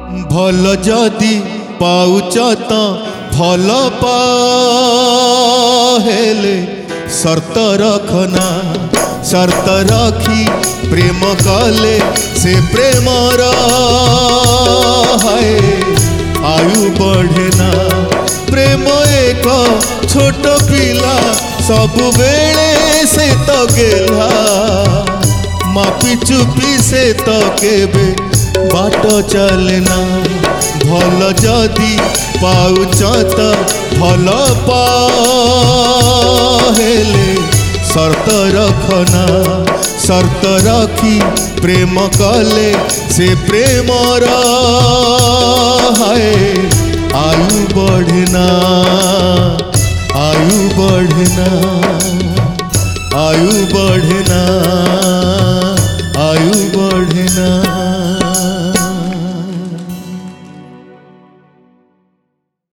भल जदि पाउच तो भल पाहेले शर्त रखना शर्त रखी प्रेम कले से प्रेमर है आयु बढ़ेना प्रेम एक छोट पिला सब बेले से तो गेला मापी चुपी से तो केबे बाट चलना भल जदि पाउच तो भल पाहेले शर्त रखना शर्त रखी प्रेम कले से प्रेमर है आयु बढ़ना आयु बढ़ना आयु बढ़ना।